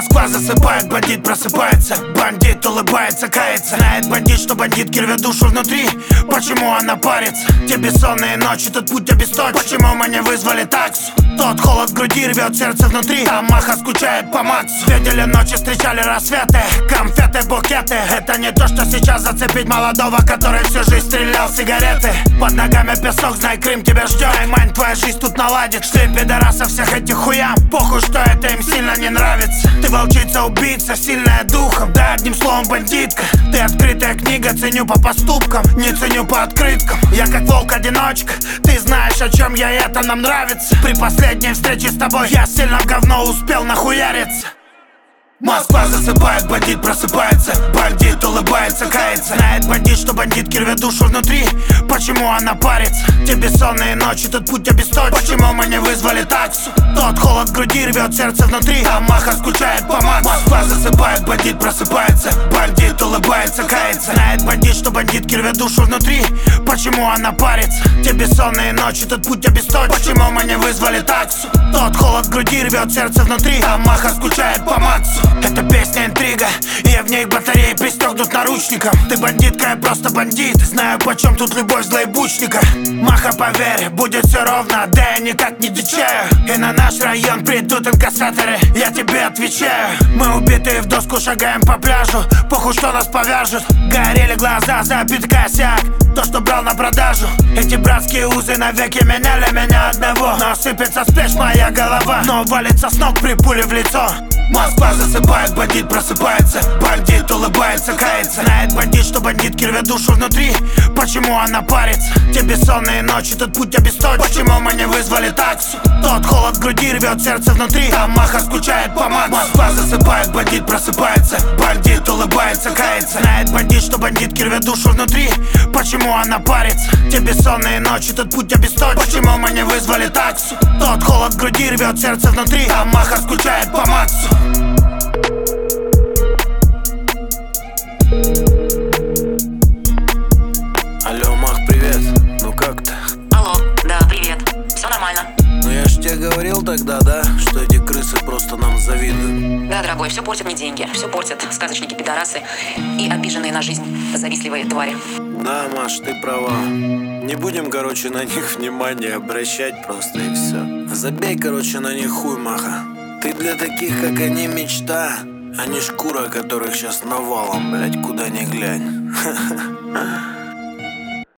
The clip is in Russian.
Москва засыпает, бандит просыпается. Бандит улыбается, кается. Знает бандит, что бандитки рвет душу внутри. Почему она парится? Те бессонные ночи, тот путь обесточен. Почему мы не вызвали таксу? Тот холод в груди рвет сердце внутри. Там Маха скучает по Максу. Видели ночи, встречали рассветы. Конфеты, букеты. Это не то, что сейчас зацепить молодого, который всю жизнь стрелял сигареты. Под ногами песок, знай, Крым тебя ждет. Мань, твоя жизнь тут наладит. Шли пидорасов всех этих хуям. Похуй, что это им сильно не нравится. Ты волчица, убийца, сильная духом. Да, одним словом, бандитка. Ты открытая книга, ценю по поступкам, не ценю по открыткам. Я как волк-одиночка. Ты знаешь, о чем я, и это нам нравится. При последней встрече с тобой я сильно в говно успел нахуяриться. Москва засыпает, бандит просыпается. Бандит улыбается, кается. Знает бандит, что бандитки рвет душу внутри. Почему она парится? Те бессонные ночи, тот путь обесточен. Почему мы не вызвали таксу? Тот холод в груди рвет сердце внутри. Там Маха скучает по Максу. Москва засыпает, бандит просыпается. Бандит улыбается, кается. Знает бандит, что бандитки рвет душу внутри. Почему она парится? Те бессонные ночи, тот путь обесточен. Почему мы не вызвали таксу? Тот холод в груди рвет сердце внутри. Там Маха скучает по Максу. Это песня интрига, и в ней батареи пристегнут наручником. Ты бандитка, я просто бандит. Знаю, почем тут любовь злоебучника. Маха, поверь, будет все ровно, да я никак не дичаю. И на наш район придут инкассаторы, я тебе отвечаю. Мы убитые в доску шагаем по пляжу. Похуй, что нас повяжут. Горели глаза, забит косяк. То, что брал на продажу. Эти братские узы навеки меняли меня одного. Но сыпется с плеч моя голова, но валится с ног при пуле в лицо. Москва засыпает, бандит просыпается. Бандит улыбается, кается. Знает бандит, что бандитки рвет душу внутри. Почему она парится? Те бессонные ночи, тот путь обесточен. Почему мы не вызвали таксу? Тот холод в груди рвет сердце внутри. Там Маха скучает по Максу. Москва засыпает, бандит просыпается. Бандит улыбается, кается. Знает бандит, что бандитки рвет душу внутри. Почему она парится? Те бессонные ночи, тот путь обесточен. Почему мы не вызвали таксу? Тот холод в груди рвет сердце внутри. Там Маха скучает по Максу. Алло, Мах, привет. Ну как ты? Алло, да, привет. Все нормально. Ну я ж тебе говорил тогда, да, что эти крысы просто нам завидуют. Да, дорогой, все портят мне деньги. Все портят сказочники-пидорасы и обиженные на жизнь завистливые твари. Да, Маш, ты права. Не будем, короче, на них внимание обращать просто и все. Забей, короче, на них хуй, Маха. Ты для таких, как они, мечта, а не шкура, которых сейчас навалом, блять, куда ни глянь.